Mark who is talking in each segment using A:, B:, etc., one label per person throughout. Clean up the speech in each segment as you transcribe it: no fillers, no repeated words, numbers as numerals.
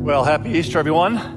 A: Well, happy Easter, everyone.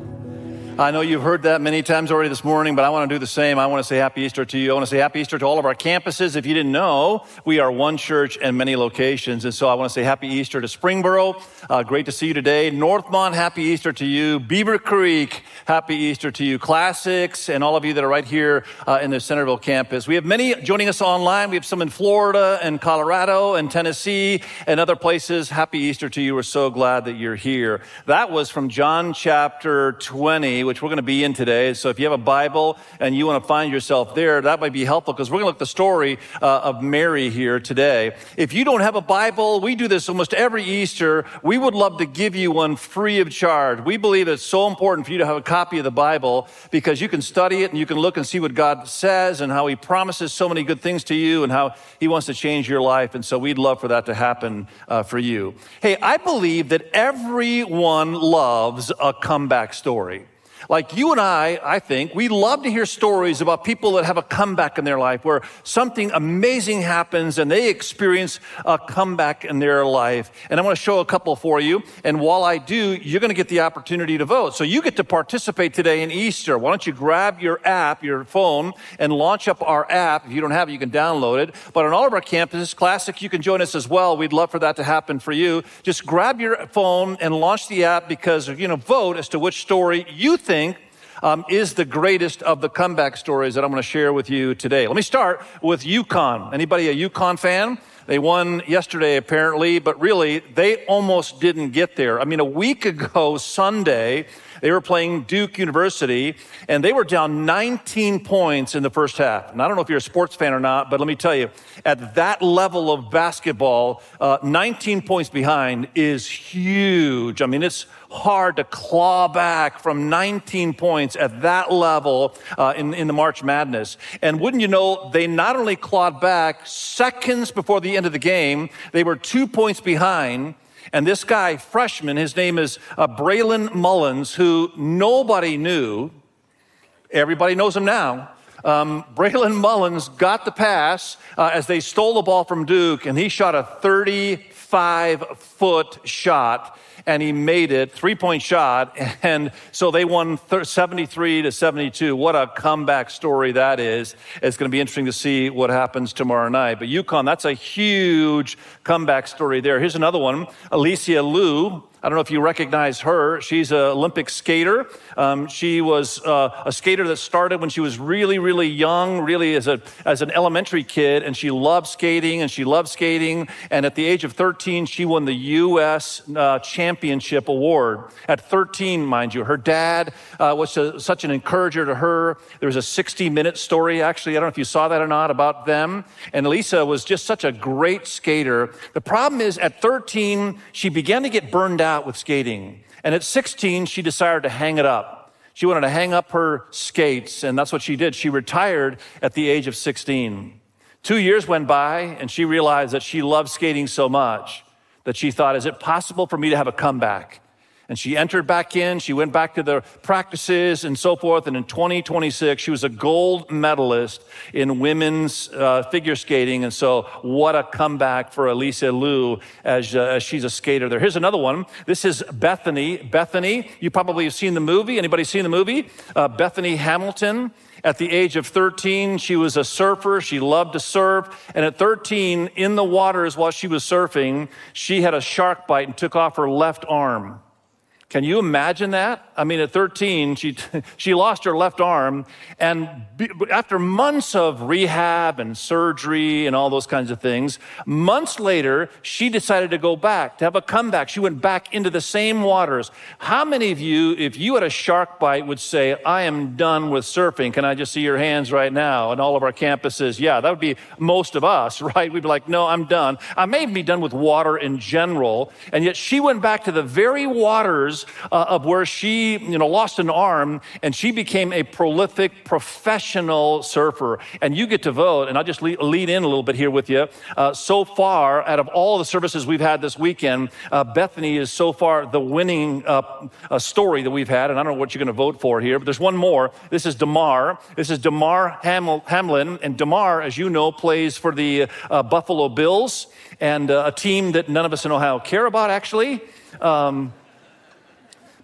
A: I know you've heard that many times already this morning, but I want to do the same. I want to say happy Easter to you. I want to say happy Easter to all of our campuses. If you didn't know, we are one church and many locations. And so I want to say happy Easter to Springboro. Great to see you today. Northmont, happy Easter to you. Beaver Creek, happy Easter to you. Classics and all of you that are right here in the Centerville campus. We have many joining us online. We have some in Florida and Colorado and Tennessee and other places. Happy Easter to you. We're so glad that you're here. That was from John chapter 20, which we're going to be in today. So if you have a Bible and you want to find yourself there, that might be helpful because we're going to look at the story of Mary here today. If you don't have a Bible, we do this almost every Easter. We would love to give you one free of charge. We believe it's so important for you to have a copy of the Bible because you can study it and you can look and see what God says and how He promises so many good things to you and how He wants to change your life. And so we'd love for that to happen for you. Hey, I believe that everyone loves a comeback story. Like you and I think, we love to hear stories about people that have a comeback in their life where something amazing happens and they experience a comeback in their life. And I want to show a couple for you. And while I do, you're going to get the opportunity to vote. So you get to participate today in Easter. Why don't you grab your app, your phone, and launch up our app. If you don't have it, you can download it. But on all of our campuses, Classic, you can join us as well. We'd love for that to happen for you. Just grab your phone and launch the app because, vote as to which story you think is the greatest of the comeback stories that I'm going to share with you today. Let me start with UConn. Anybody a UConn fan? They won yesterday, apparently, but really, they almost didn't get there. A week ago, Sunday, they were playing Duke University, and they were down 19 points in the first half. And I don't know if you're a sports fan or not, but let me tell you, at that level of basketball, 19 points behind is huge. It's hard to claw back from 19 points at that level in the March Madness. And wouldn't you know, they not only clawed back seconds before the end of the game, they were 2 points behind. And this guy, freshman, his name is Braylon Mullins, who nobody knew. Everybody knows him now. Braylon Mullins got the pass as they stole the ball from Duke, and he shot a 35-foot shot. And he made it, three-point shot, and so they won 73-72. What a comeback story that is. It's going to be interesting to see what happens tomorrow night. But UConn, that's a huge comeback story there. Here's another one, Alicia Liu. I don't know if you recognize her. She's an Olympic skater. She was a skater that started when she was really, really young, really as an elementary kid, and she loved skating, And at the age of 13, she won the U.S. Championship Award. At 13, mind you, her dad was such an encourager to her. There was a 60-minute story, actually. I don't know if you saw that or not, about them. And Elisa was just such a great skater. The problem is, at 13, she began to get burned out with skating. And at 16, she decided to hang it up. She wanted to hang up her skates, and that's what she did. She retired at the age of 16. 2 years went by, and she realized that she loved skating so much that she thought, is it possible for me to have a comeback? And she entered back in, she went back to the practices and so forth, and in 2026, she was a gold medalist in women's figure skating, and so what a comeback for Alicia Liu as she's a skater there. Here's another one. This is Bethany. Bethany, you probably have seen the movie. Anybody seen the movie? Bethany Hamilton. At the age of 13, she was a surfer. She loved to surf. And at 13, in the waters while she was surfing, she had a shark bite and took off her left arm. Can you imagine that? At 13, she lost her left arm, and after months of rehab and surgery and all those kinds of things, months later, she decided to go back, to have a comeback. She went back into the same waters. How many of you, if you had a shark bite, would say, I am done with surfing? Can I just see your hands right now? And all of our campuses, yeah, that would be most of us, right? We'd be like, no, I'm done. I may be done with water in general, and yet she went back to the very waters of where she, lost an arm, and she became a prolific professional surfer. And you get to vote, and I'll just lead in a little bit here with you. So far, out of all the services we've had this weekend, Bethany is so far the winning story that we've had, and I don't know what you're going to vote for here, but there's one more. This is Damar. This is Damar Hamlin, and Damar, as you know, plays for the Buffalo Bills, and a team that none of us in Ohio care about, actually.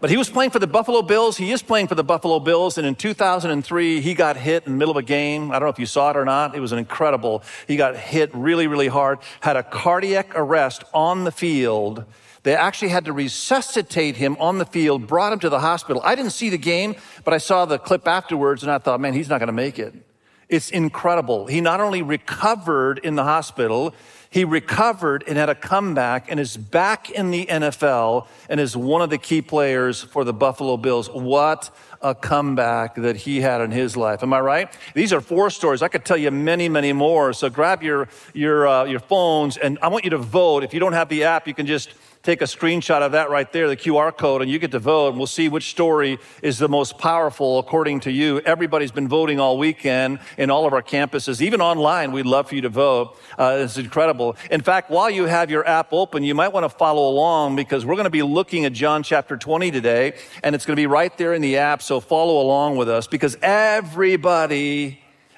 A: But he was playing for the Buffalo Bills. He is playing for the Buffalo Bills. And in 2003, he got hit in the middle of a game. I don't know if you saw it or not. It was incredible. He got hit really, really hard, had a cardiac arrest on the field. They actually had to resuscitate him on the field, brought him to the hospital. I didn't see the game, but I saw the clip afterwards, and I thought, man, he's not going to make it. It's incredible. He not only recovered in the hospital, he recovered and had a comeback and is back in the NFL and is one of the key players for the Buffalo Bills. What a comeback that he had in his life. Am I right? These are 4 stories. I could tell you many, many more. So grab your phones, and I want you to vote. If you don't have the app, you can just take a screenshot of that right there, the QR code, and you get to vote, and we'll see which story is the most powerful according to you. Everybody's been voting all weekend in all of our campuses, even online. We'd love for you to vote. It's incredible. In fact, while you have your app open, you might want to follow along because we're going to be looking at John chapter 20 today, and it's going to be right there in the app, so follow along with us because everybody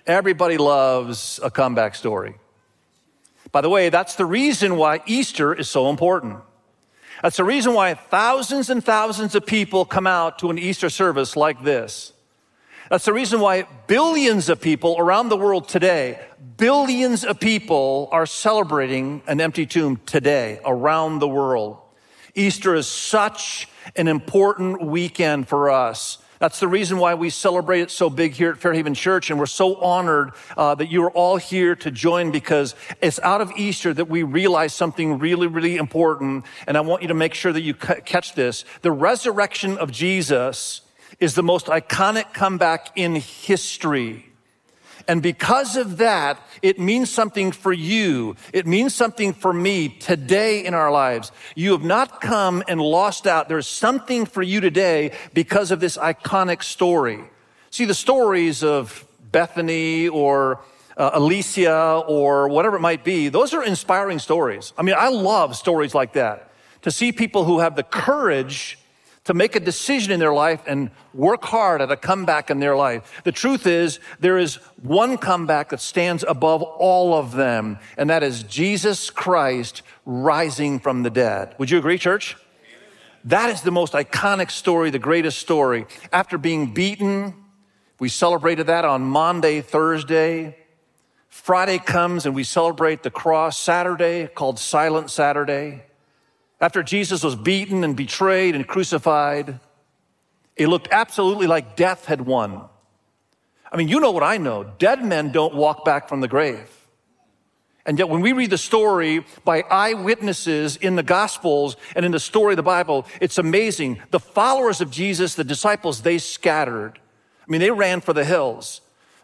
A: loves a comeback story. By the way, that's the reason why Easter is so important. That's the reason why thousands and thousands of people come out to an Easter service like this. That's the reason why billions of people around the world today, billions of people are celebrating an empty tomb today around the world. Easter is such an important weekend for us. That's the reason why we celebrate it so big here at Fairhaven Church, and we're so honored that you are all here to join because it's out of Easter that we realize something really, really important, and I want you to make sure that you catch this. The resurrection of Jesus is the most iconic comeback in history. And because of that, it means something for you. It means something for me today in our lives. You have not come and lost out. There's something for you today because of this iconic story. See, the stories of Bethany or Alicia or whatever it might be, those are inspiring stories. I mean, I love stories like that. To see people who have the courage to make a decision in their life and work hard at a comeback in their life. The truth is, there is one comeback that stands above all of them, and that is Jesus Christ rising from the dead. Would you agree, church? That is the most iconic story, the greatest story. After being beaten, we celebrated that on Maundy, Thursday. Friday comes and we celebrate the cross. Saturday, called Silent Saturday. After Jesus was beaten and betrayed and crucified, it looked absolutely like death had won. I mean, you know what I know. Dead men don't walk back from the grave. And yet when we read the story by eyewitnesses in the Gospels and in the story of the Bible, it's amazing. The followers of Jesus, the disciples, they scattered. I mean, they ran for the hills.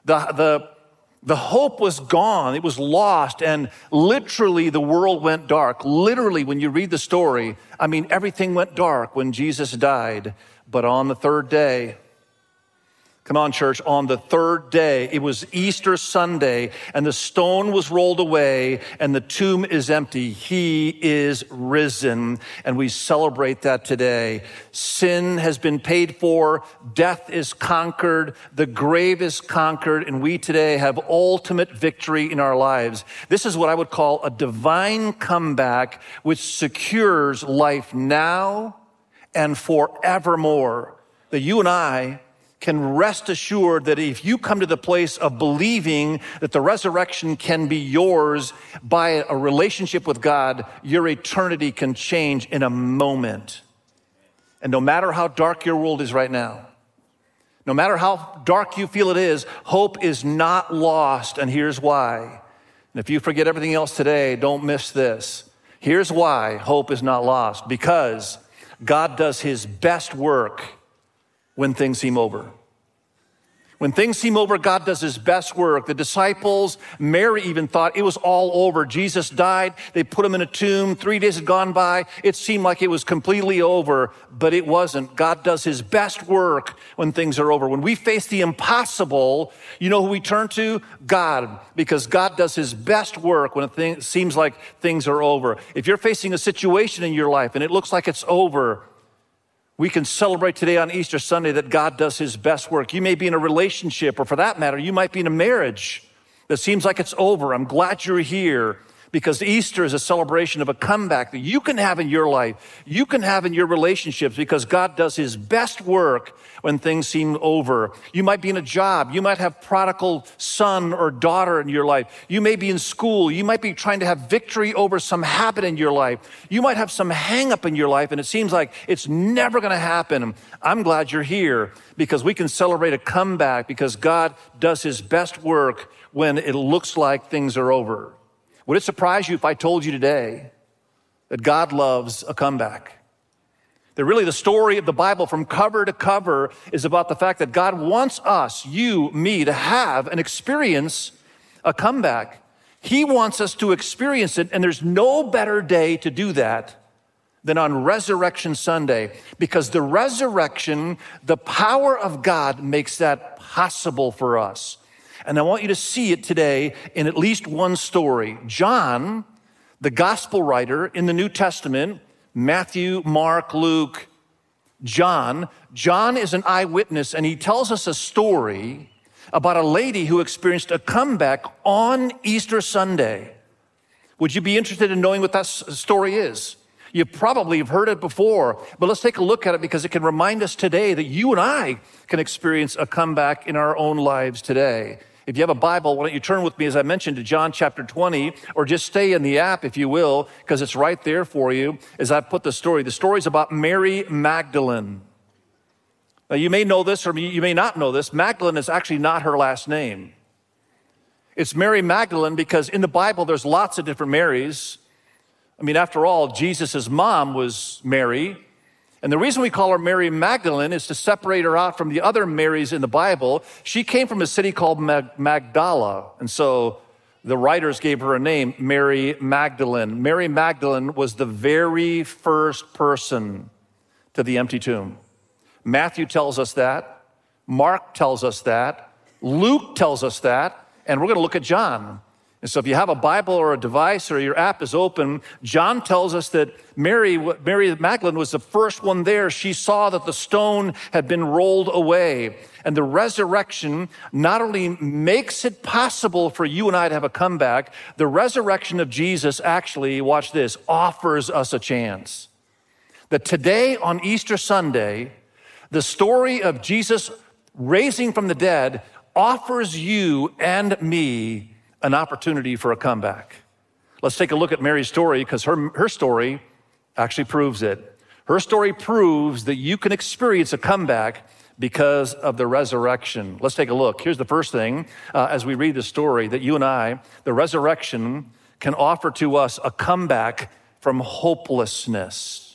A: The hope was gone. It was lost. And literally the world went dark. Literally, when you read the story, I mean, everything went dark when Jesus died. But on the 3rd day, come on, church, on the 3rd day, it was Easter Sunday, and the stone was rolled away, and the tomb is empty. He is risen, and we celebrate that today. Sin has been paid for, death is conquered, the grave is conquered, and we today have ultimate victory in our lives. This is what I would call a divine comeback, which secures life now and forevermore. That you and I can rest assured that if you come to the place of believing that the resurrection can be yours by a relationship with God, your eternity can change in a moment. And no matter how dark your world is right now, no matter how dark you feel it is, hope is not lost, and here's why. And if you forget everything else today, don't miss this. Here's why hope is not lost. Because God does his best work when things seem over. When things seem over, God does his best work. The disciples, Mary even thought it was all over. Jesus died. They put him in a tomb. 3 days had gone by. It seemed like it was completely over, but it wasn't. God does his best work when things are over. When we face the impossible, you know who we turn to? God, because God does his best work when it seems like things are over. If you're facing a situation in your life and it looks like it's over, we can celebrate today on Easter Sunday that God does his best work. You may be in a relationship, or for that matter, you might be in a marriage that seems like it's over. I'm glad you're here. Because Easter is a celebration of a comeback that you can have in your life, you can have in your relationships, because God does his best work when things seem over. You might be in a job, you might have prodigal son or daughter in your life. You may be in school, you might be trying to have victory over some habit in your life. You might have some hang up in your life and it seems like it's never gonna happen. I'm glad you're here because we can celebrate a comeback because God does his best work when it looks like things are over. Would it surprise you if I told you today that God loves a comeback? That really the story of the Bible from cover to cover is about the fact that God wants us, you, me, to have and experience a comeback. He wants us to experience it, and there's no better day to do that than on Resurrection Sunday, because the resurrection, the power of God makes that possible for us. And I want you to see it today in at least one story. John, the gospel writer in the New Testament, Matthew, Mark, Luke, John is an eyewitness, and he tells us a story about a lady who experienced a comeback on Easter Sunday. Would you be interested in knowing what that story is? You probably have heard it before, but let's take a look at it because it can remind us today that you and I can experience a comeback in our own lives today. If you have a Bible, why don't you turn with me, as I mentioned, to John chapter 20, or just stay in the app, if you will, because it's right there for you as I put the story. The story is about Mary Magdalene. Now, you may know this or you may not know this. Magdalene is actually not her last name. It's Mary Magdalene because in the Bible, there's lots of different Marys. I mean, after all, Jesus' mom was Mary. And the reason we call her Mary Magdalene is to separate her out from the other Marys in the Bible. She came from a city called Magdala. And so the writers gave her a name, Mary Magdalene. Mary Magdalene was the very first person to the empty tomb. Matthew tells us that. Mark tells us that. Luke tells us that. And we're going to look at John. And so if you have a Bible or a device or your app is open, John tells us that Mary Magdalene was the first one there. She saw that the stone had been rolled away. And the resurrection not only makes it possible for you and I to have a comeback, the resurrection of Jesus actually, watch this, offers us a chance. That today on Easter Sunday, the story of Jesus raising from the dead offers you and me an opportunity for a comeback. Let's take a look at Mary's story because her story actually proves it. Her story proves that you can experience a comeback because of the resurrection. Let's take a look. Here's the first thing as we read the story, that you and I, the resurrection can offer to us a comeback from hopelessness.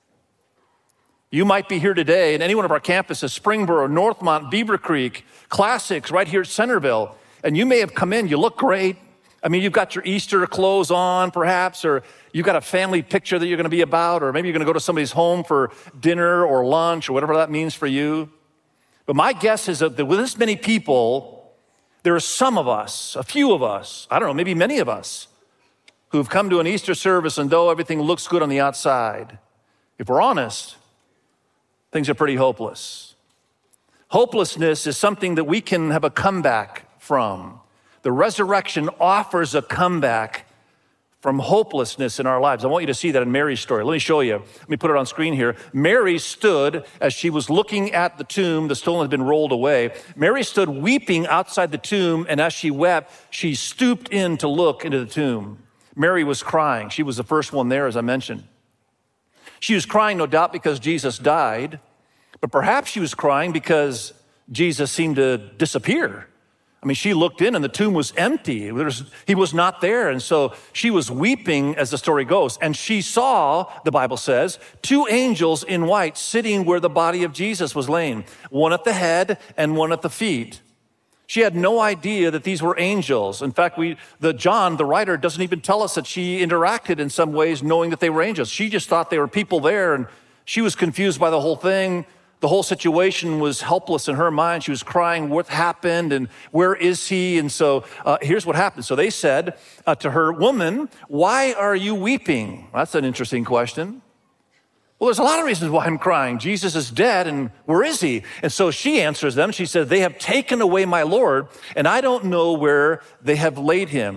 A: You might be here today in any one of our campuses, Springboro, Northmont, Beaver Creek, Classics, right here at Centerville. And you may have come in, you look great. I mean, you've got your Easter clothes on, perhaps, or you've got a family picture that you're going to be about, or maybe you're going to go to somebody's home for dinner or lunch or whatever that means for you. But my guess is that with this many people, there are some of us, a few of us, I don't know, maybe many of us, who've come to an Easter service and though everything looks good on the outside, if we're honest, things are pretty hopeless. Hopelessness is something that we can have a comeback from. The resurrection offers a comeback from hopelessness in our lives. I want you to see that in Mary's story. Let me show you. Let me put it on screen here. Mary stood as she was looking at the tomb. The stone had been rolled away. Mary stood weeping outside the tomb, and as she wept, she stooped in to look into the tomb. Mary was crying. She was the first one there, as I mentioned. She was crying, no doubt, because Jesus died, but perhaps she was crying because Jesus seemed to disappear. I mean, she looked in and the tomb was empty. He was not there. And so she was weeping as the story goes. And she saw, the Bible says, two angels in white sitting where the body of Jesus was laying, one at the head and one at the feet. She had no idea that these were angels. In fact, John, the writer, doesn't even tell us that she interacted in some ways knowing that they were angels. She just thought they were people there, and she was confused by the whole thing. The whole situation was helpless in her mind. She was crying, what happened and where is he? And so here's what happened. So they said to her, woman, why are you weeping? That's an interesting question. Well, there's a lot of reasons why I'm crying. Jesus is dead, and where is he? And so she answers them. She said, they have taken away my Lord, and I don't know where they have laid him.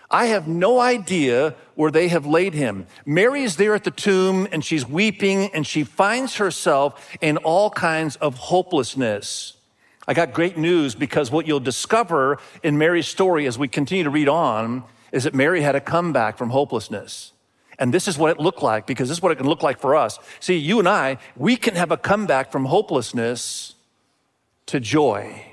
A: I have no idea where they have laid him. Mary is there at the tomb and she's weeping and she finds herself in all kinds of hopelessness. I got great news because what you'll discover in Mary's story as we continue to read on is that Mary had a comeback from hopelessness. And this is what it looked like, because this is what it can look like for us. See, you and I, we can have a comeback from hopelessness to joy.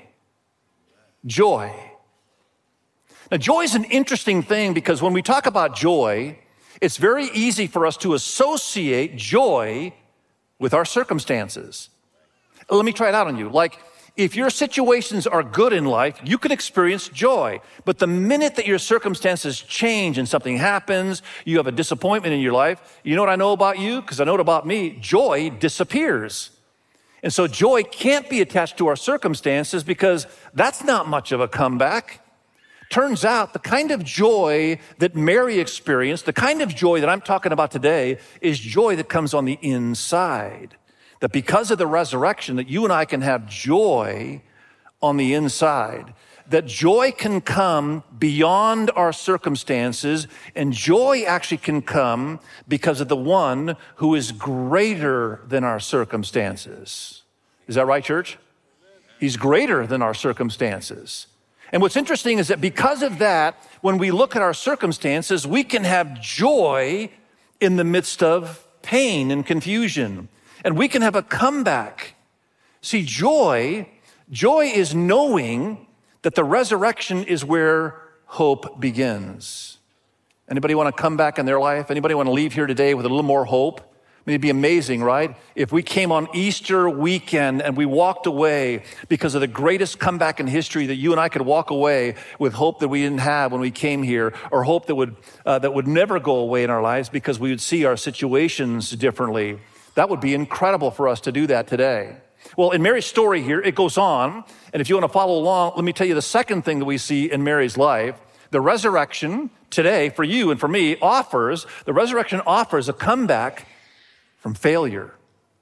A: Joy. Now, joy is an interesting thing because when we talk about joy, it's very easy for us to associate joy with our circumstances. Let me try it out on you. Like, if your situations are good in life, you can experience joy. But the minute that your circumstances change and something happens, you have a disappointment in your life, you know what I know about you? Because I know it about me, joy disappears. And so joy can't be attached to our circumstances because that's not much of a comeback. Turns out the kind of joy that Mary experienced, the kind of joy that I'm talking about today, is joy that comes on the inside. That because of the resurrection, that you and I can have joy on the inside. That joy can come beyond our circumstances, and joy actually can come because of the one who is greater than our circumstances. Is that right, church? He's greater than our circumstances. And what's interesting is that because of that, when we look at our circumstances, we can have joy in the midst of pain and confusion. And we can have a comeback. See, joy is knowing that the resurrection is where hope begins. Anybody want to come back in their life? Anybody want to leave here today with a little more hope? I mean, it'd be amazing, right? If we came on Easter weekend and we walked away because of the greatest comeback in history, that you and I could walk away with hope that we didn't have when we came here, or hope that would never go away in our lives because we would see our situations differently. That would be incredible for us to do that today. Well, in Mary's story here, it goes on. And if you want to follow along, let me tell you the second thing that we see in Mary's life. The resurrection today, for you and for me, offers a comeback from failure.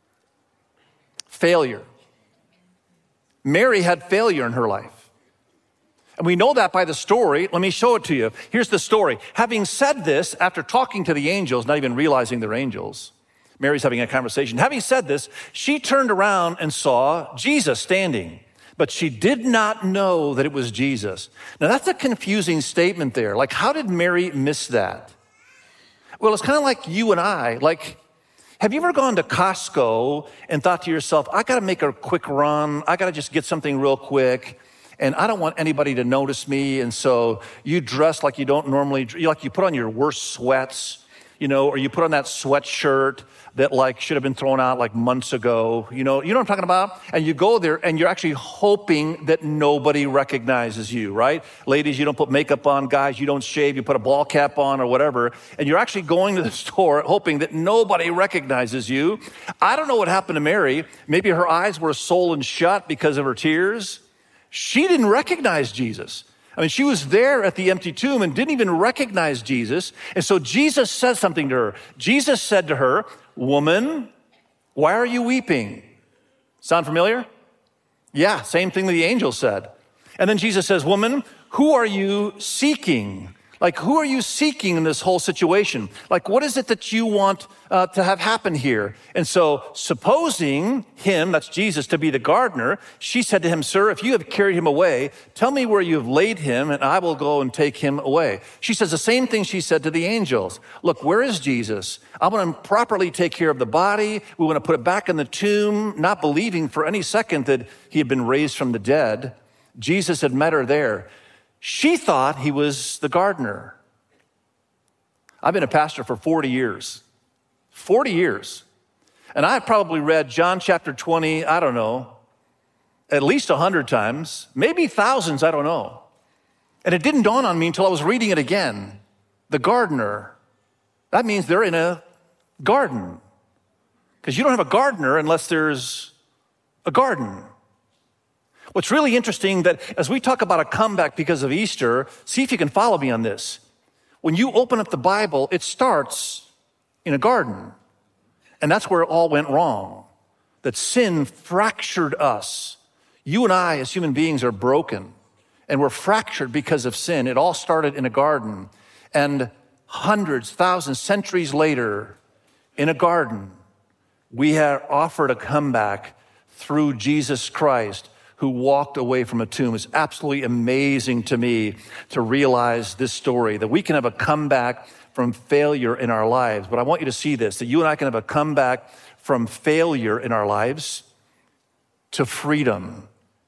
A: Failure. Mary had failure in her life. And we know that by the story. Let me show it to you. Here's the story. Having said this, after talking to the angels, not even realizing they're angels, Mary's having a conversation. Having said this, she turned around and saw Jesus standing, but she did not know that it was Jesus. Now, that's a confusing statement there. Like, how did Mary miss that? Well, it's kind of like you and I. Like, have you ever gone to Costco and thought to yourself, I got to make a quick run. I got to just get something real quick. And I don't want anybody to notice me. And so you dress like you don't normally, like you put on your worst sweats, or you put on that sweatshirt that like should have been thrown out like months ago. You know what I'm talking about? And you go there and you're actually hoping that nobody recognizes you, right? Ladies, you don't put makeup on. Guys, you don't shave. You put a ball cap on or whatever. And you're actually going to the store hoping that nobody recognizes you. I don't know what happened to Mary. Maybe her eyes were swollen shut because of her tears. She didn't recognize Jesus. I mean, she was there at the empty tomb and didn't even recognize Jesus. And so Jesus says something to her. Jesus said to her, "Woman, why are you weeping?" Sound familiar? Yeah, same thing that the angel said. And then Jesus says, "Woman, who are you seeking?" Like, who are you seeking in this whole situation? Like, what is it that you want to have happen here? And so, supposing him, that's Jesus, to be the gardener, she said to him, "Sir, if you have carried him away, tell me where you have laid him, and I will go and take him away." She says the same thing she said to the angels. Look, where is Jesus? I want to properly take care of the body. We want to put it back in the tomb, not believing for any second that he had been raised from the dead. Jesus had met her there. She thought he was the gardener. I've been a pastor for 40 years. 40 years. And I've probably read John chapter 20, I don't know, at least 100 times, maybe thousands, I don't know. And it didn't dawn on me until I was reading it again. The gardener. That means they're in a garden. Because you don't have a gardener unless there's a garden. What's really interesting that as we talk about a comeback because of Easter, see if you can follow me on this. When you open up the Bible, it starts in a garden. And that's where it all went wrong. That sin fractured us. You and I as human beings are broken. And we're fractured because of sin. It all started in a garden. And hundreds, thousands, centuries later, in a garden, we are offered a comeback through Jesus Christ, who walked away from a tomb. It's absolutely amazing to me to realize this story, that we can have a comeback from failure in our lives. But I want you to see this, that you and I can have a comeback from failure in our lives to freedom.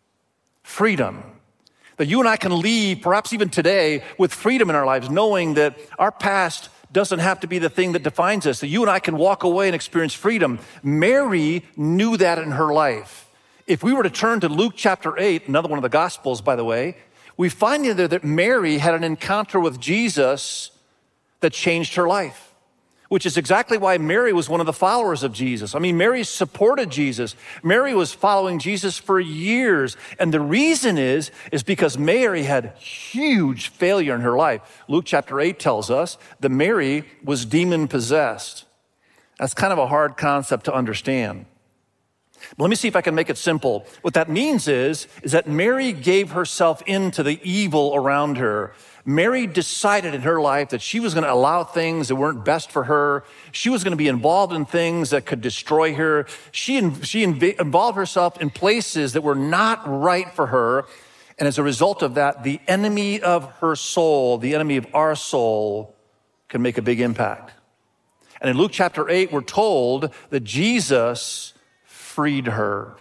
A: Freedom. That you and I can leave, perhaps even today, with freedom in our lives, knowing that our past doesn't have to be the thing that defines us, that you and I can walk away and experience freedom. Mary knew that in her life. If we were to turn to Luke chapter 8, another one of the Gospels, by the way, we find in there that Mary had an encounter with Jesus that changed her life, which is exactly why Mary was one of the followers of Jesus. I mean, Mary supported Jesus. Mary was following Jesus for years. And the reason is because Mary had huge failure in her life. Luke chapter 8 tells us that Mary was demon-possessed. That's kind of a hard concept to understand. But let me see if I can make it simple. What that means is that Mary gave herself into the evil around her. Mary decided in her life that she was going to allow things that weren't best for her. She was going to be involved in things that could destroy her. She involved herself in places that were not right for her. And as a result of that, the enemy of her soul, the enemy of our soul, can make a big impact. And in Luke chapter 8, we're told that Jesus freed her.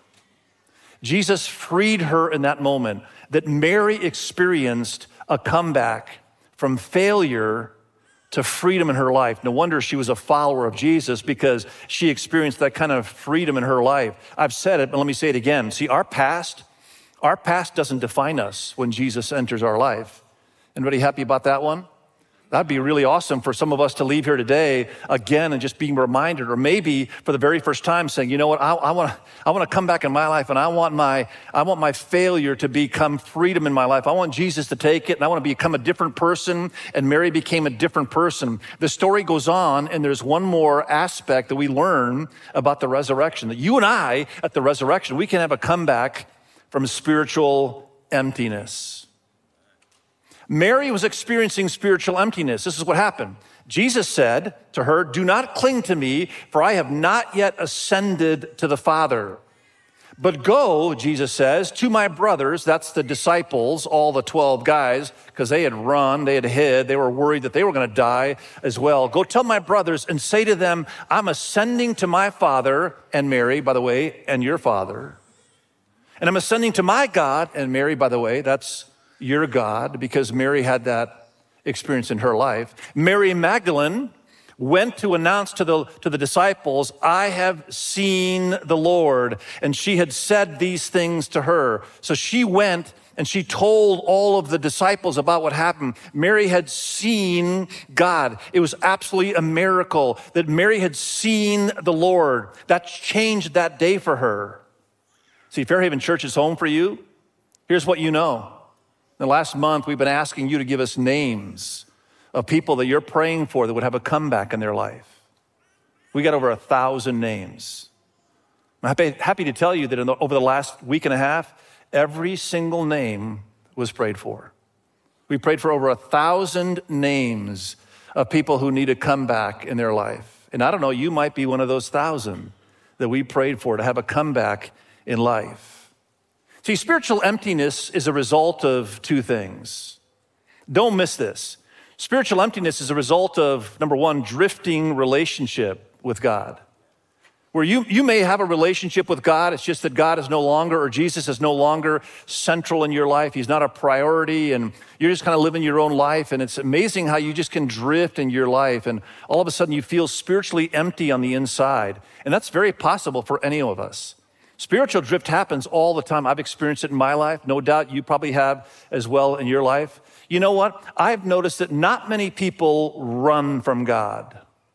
A: Jesus freed her in that moment, that Mary experienced a comeback from failure to freedom in her life. No wonder she was a follower of Jesus, because she experienced that kind of freedom in her life. I've said it, but let me say it again. See, our past doesn't define us when Jesus enters our life. Anybody happy about that one? That'd be really awesome for some of us to leave here today again and just being reminded, or maybe for the very first time saying, you know what, I want to come back in my life, and I want my failure to become freedom in my life. I want Jesus to take it, and I want to become a different person. And Mary became a different person. The story goes on, and there's one more aspect that we learn about the resurrection, that you and I at the resurrection, we can have a comeback from spiritual emptiness. Mary was experiencing spiritual emptiness. This is what happened. Jesus said to her, "Do not cling to me, for I have not yet ascended to the Father. But go," Jesus says, "to my brothers," that's the disciples, all the 12 guys, because they had run, they had hid, they were worried that they were going to die as well. "Go tell my brothers and say to them, I'm ascending to my Father," and Mary, by the way, "and your Father. And I'm ascending to my God," and Mary, by the way, that's your God, because Mary had that experience in her life. Mary Magdalene went to announce to the disciples, "I have seen the Lord." And she had said these things to her. So she went and she told all of the disciples about what happened. Mary had seen God. It was absolutely a miracle that Mary had seen the Lord. That changed that day for her. See, Fairhaven Church is home for you. Here's what you know. In the last month, we've been asking you to give us names of people that you're praying for that would have a comeback in their life. We got over 1,000 names. I'm happy to tell you that over the last week and a half, every single name was prayed for. We prayed for over 1,000 names of people who need a comeback in their life. And I don't know, you might be one of those 1,000 that we prayed for to have a comeback in life. See, spiritual emptiness is a result of two things. Don't miss this. Spiritual emptiness is a result of, number one, drifting relationship with God. Where you may have a relationship with God, it's just that God is no longer, or Jesus is no longer central in your life. He's not a priority, and you're just kind of living your own life. And it's amazing how you just can drift in your life, and all of a sudden you feel spiritually empty on the inside. And that's very possible for any of us. Spiritual drift happens all the time. I've experienced it in my life. No doubt you probably have as well in your life. You know what? I've noticed that not many people run from God.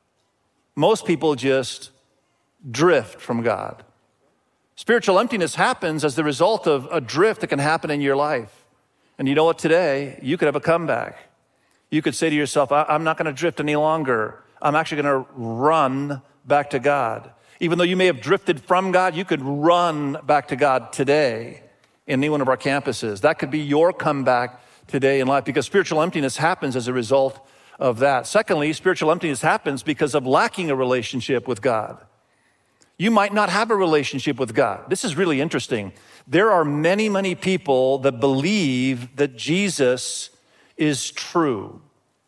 A: Most people just drift from God. Spiritual emptiness happens as the result of a drift that can happen in your life. And you know what? Today, you could have a comeback. You could say to yourself, I'm not going to drift any longer. I'm actually going to run back to God. Even though you may have drifted from God, you could run back to God today in any one of our campuses. That could be your comeback today in life, because spiritual emptiness happens as a result of that. Secondly, spiritual emptiness happens because of lacking a relationship with God. You might not have a relationship with God. This is really interesting. There are many, many people that believe that Jesus is true.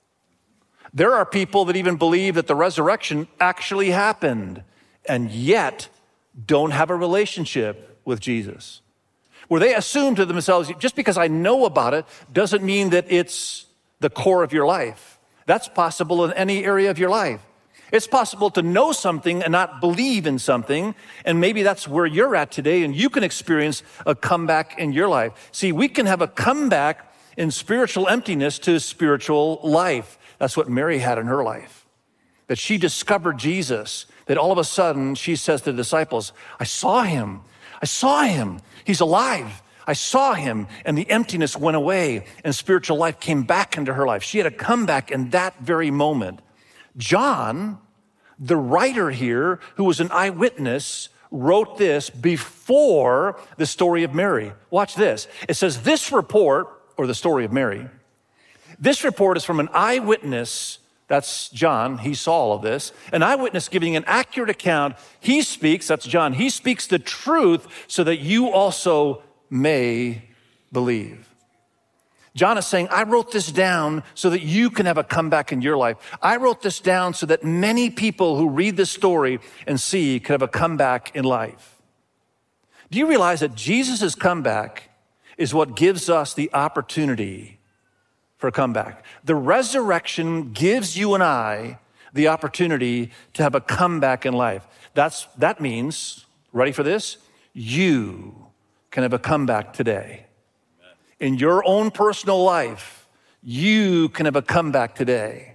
A: There are people that even believe that the resurrection actually happened and yet don't have a relationship with Jesus. Where they assume to themselves, just because I know about it doesn't mean that it's the core of your life. That's possible in any area of your life. It's possible to know something and not believe in something, and maybe that's where you're at today, and you can experience a comeback in your life. See, we can have a comeback in spiritual emptiness to spiritual life. That's what Mary had in her life. That she discovered Jesus, that all of a sudden she says to the disciples, I saw him. He's alive. I saw him, and the emptiness went away, and spiritual life came back into her life. She had a comeback in that very moment. John, the writer here, who was an eyewitness, wrote this before the story of Mary. Watch this. It says, this report, or the story of Mary, this report is from an eyewitness. That's John. He saw all of this. An eyewitness giving an accurate account. He speaks, that's John. He speaks the truth so that you also may believe. John is saying, I wrote this down so that you can have a comeback in your life. I wrote this down so that many people who read this story and see can have a comeback in life. Do you realize that Jesus' comeback is what gives us the opportunity for a comeback? The resurrection gives you and I the opportunity to have a comeback in life. That means, ready for this? You can have a comeback today. In your own personal life, you can have a comeback today.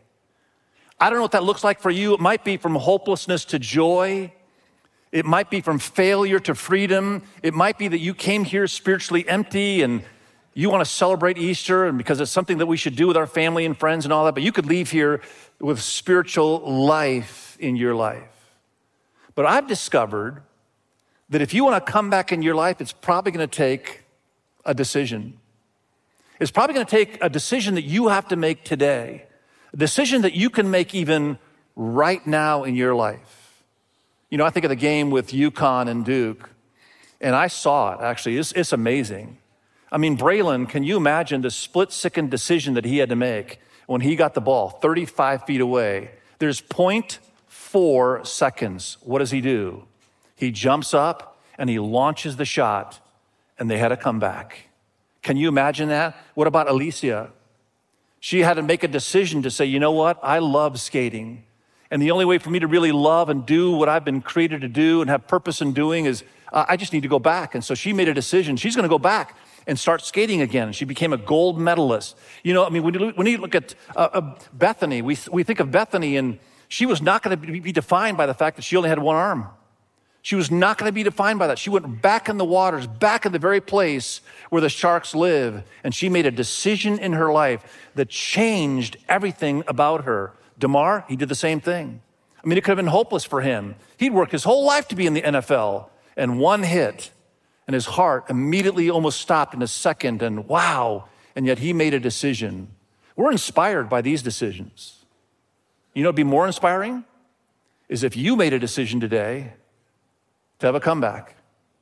A: I don't know what that looks like for you. It might be from hopelessness to joy. It might be from failure to freedom. It might be that you came here spiritually empty and you want to celebrate Easter and because it's something that we should do with our family and friends and all that, but you could leave here with spiritual life in your life. But I've discovered that if you want to come back in your life, it's probably going to take a decision. It's probably going to take a decision that you have to make today, a decision that you can make even right now in your life. You know, I think of the game with UConn and Duke, and I saw it, actually. It's amazing. I mean, Braylon, can you imagine the split-second decision that he had to make when he got the ball 35 feet away? There's 0.4 seconds. What does he do? He jumps up and he launches the shot, and they had a comeback. Can you imagine that? What about Alicia? She had to make a decision to say, you know what? I love skating. And the only way for me to really love and do what I've been created to do and have purpose in doing is I just need to go back. And so she made a decision. She's going to go back and start skating again. She became a gold medalist. You know, I mean, when you look at Bethany, we think of Bethany, and she was not going to be defined by the fact that she only had one arm. She was not going to be defined by that. She went back in the waters, back in the very place where the sharks live, and she made a decision in her life that changed everything about her. DeMar, he did the same thing. I mean, it could have been hopeless for him. He'd worked his whole life to be in the NFL, and one hit, and his heart immediately almost stopped in a second, and wow, and yet he made a decision. We're inspired by these decisions. You know what'd be more inspiring? Is if you made a decision today to have a comeback.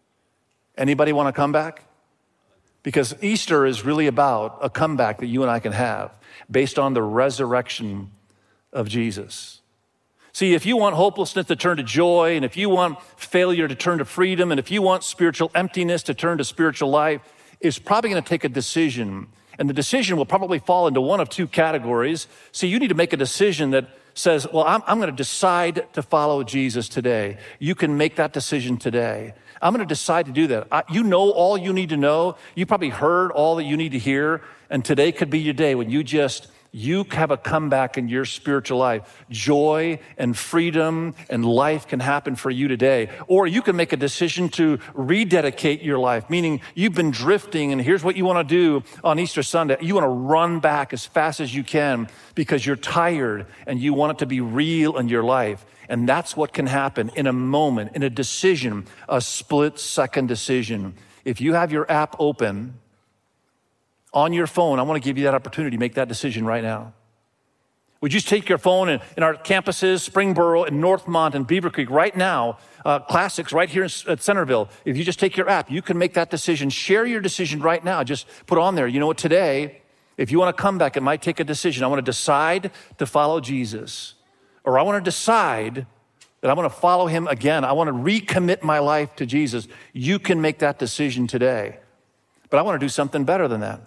A: Anybody want a comeback? Because Easter is really about a comeback that you and I can have based on the resurrection of Jesus. See, if you want hopelessness to turn to joy, and if you want failure to turn to freedom, and if you want spiritual emptiness to turn to spiritual life, it's probably going to take a decision. And the decision will probably fall into one of two categories. See, you need to make a decision that says, well, I'm going to decide to follow Jesus today. You can make that decision today. I'm going to decide to do that. You know all you need to know. You probably heard all that you need to hear. And today could be your day when you have a comeback in your spiritual life. Joy and freedom and life can happen for you today. Or you can make a decision to rededicate your life, meaning you've been drifting, and here's what you want to do on Easter Sunday. You want to run back as fast as you can because you're tired and you want it to be real in your life. And that's what can happen in a moment, in a decision, a split-second decision. If you have your app open on your phone, I want to give you that opportunity to make that decision right now. Would you just take your phone and in our campuses, Springboro and Northmont and Beaver Creek right now, Classics right here at Centerville. If you just take your app, you can make that decision. Share your decision right now. Just put on there, you know what, today, if you want to come back, it might take a decision. I want to decide to follow Jesus. Or I want to decide that I want to follow him again. I want to recommit my life to Jesus. You can make that decision today. But I want to do something better than that.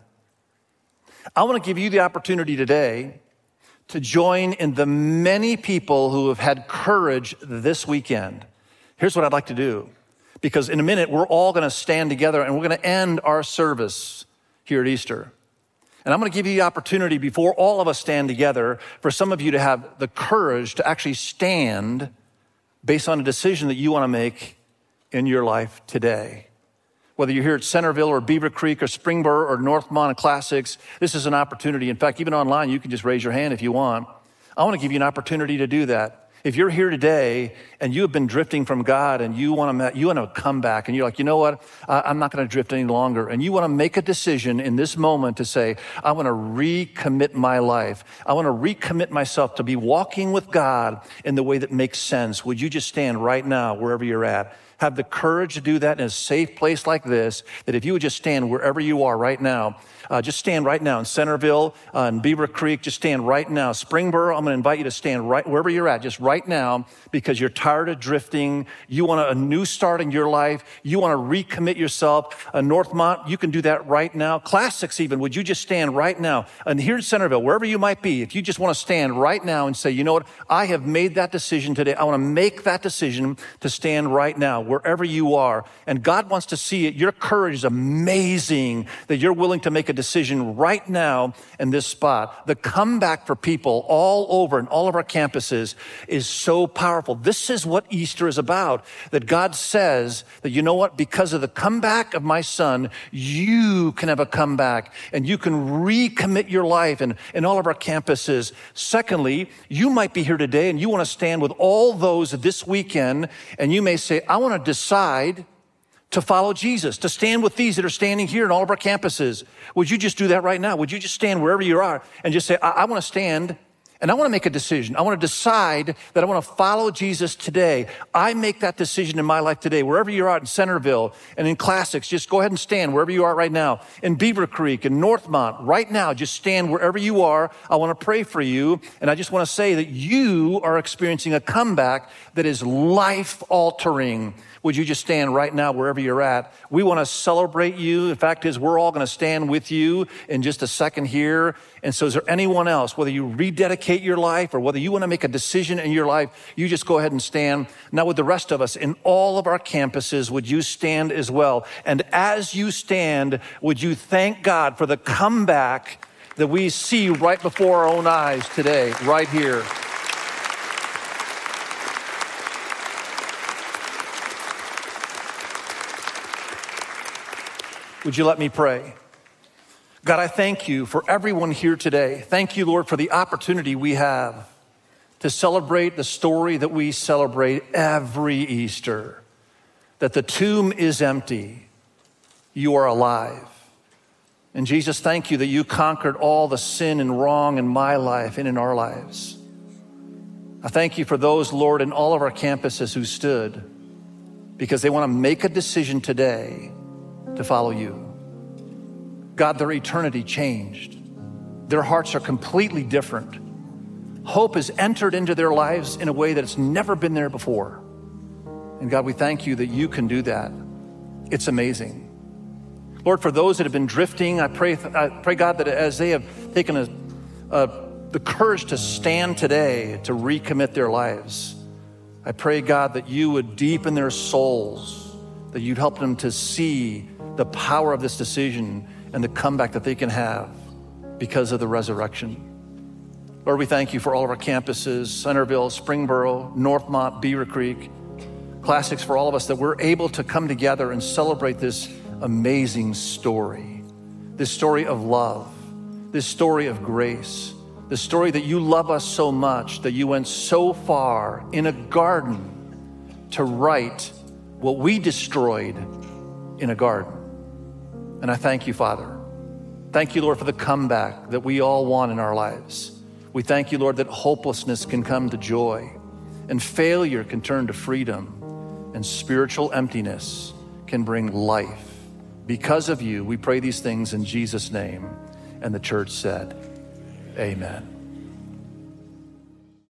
A: I want to give you the opportunity today to join in the many people who have had courage this weekend. Here's what I'd like to do, because in a minute, we're all going to stand together and we're going to end our service here at Easter. And I'm going to give you the opportunity before all of us stand together for some of you to have the courage to actually stand based on a decision that you want to make in your life today. Whether you're here at Centerville or Beaver Creek or Springboro or Northmont and Classics, this is an opportunity. In fact, even online, you can just raise your hand if you want. I want to give you an opportunity to do that. If you're here today and you have been drifting from God and you want to come back and you're like, you know what, I'm not going to drift any longer. And you want to make a decision in this moment to say, I want to recommit my life. I want to recommit myself to be walking with God in the way that makes sense. Would you just stand right now, wherever you're at? Have the courage to do that in a safe place like this, that if you would just stand wherever you are right now, just stand right now in Centerville, in Beaver Creek, just stand right now. Springboro, I'm going to invite you to stand right wherever you're at, just right now, because you're tired of drifting. You want a new start in your life. You want to recommit yourself. Northmont, you can do that right now. Classics even, would you just stand right now? And here in Centerville, wherever you might be, if you just want to stand right now and say, you know what, I have made that decision today. I want to make that decision to stand right now, wherever you are. And God wants to see it. Your courage is amazing that you're willing to make a decision right now in this spot. The comeback for people all over and all of our campuses is so powerful. This is what Easter is about, that God says that, you know what, because of the comeback of my son, you can have a comeback and you can recommit your life in all of our campuses. Secondly, you might be here today and you want to stand with all those this weekend, and you may say, I want to decide to follow Jesus, to stand with these that are standing here in all of our campuses. Would you just do that right now? Would you just stand wherever you are and just say, I want to stand and I want to make a decision. I want to decide that I want to follow Jesus today. I make that decision in my life today. Wherever you're at in Centerville and in Classics, just go ahead and stand wherever you are right now. In Beaver Creek and Northmont, right now, just stand wherever you are. I want to pray for you. And I just want to say that you are experiencing a comeback that is life-altering. Would you just stand right now wherever you're at? We want to celebrate you. The fact is, we're all going to stand with you in just a second here. And so is there anyone else, whether you rededicate your life or whether you want to make a decision in your life, you just go ahead and stand. Now with the rest of us in all of our campuses, would you stand as well? And as you stand, would you thank God for the comeback that we see right before our own eyes today, right here. Would you let me pray? God, I thank you for everyone here today. Thank you, Lord, for the opportunity we have to celebrate the story that we celebrate every Easter, that the tomb is empty, you are alive. And Jesus, thank you that you conquered all the sin and wrong in my life and in our lives. I thank you for those, Lord, in all of our campuses who stood because they want to make a decision today to follow you. God, their eternity changed. Their hearts are completely different. Hope has entered into their lives in a way that it's never been there before. And God, we thank you that you can do that. It's amazing. Lord, for those that have been drifting, I pray God, that as they have taken the courage to stand today, to recommit their lives, I pray, God, that you would deepen their souls, that you'd help them to see the power of this decision and the comeback that they can have because of the resurrection. Lord, we thank you for all of our campuses, Centerville, Springboro, Northmont, Beaver Creek, Classics, for all of us, that we're able to come together and celebrate this amazing story, this story of love, this story of grace, the story that you love us so much that you went so far in a garden to right what we destroyed in a garden. And I thank you, Father. Thank you, Lord, for the comeback that we all want in our lives. We thank you, Lord, that hopelessness can come to joy, and failure can turn to freedom, and spiritual emptiness can bring life. Because of you, we pray these things in Jesus' name. And the church said, amen.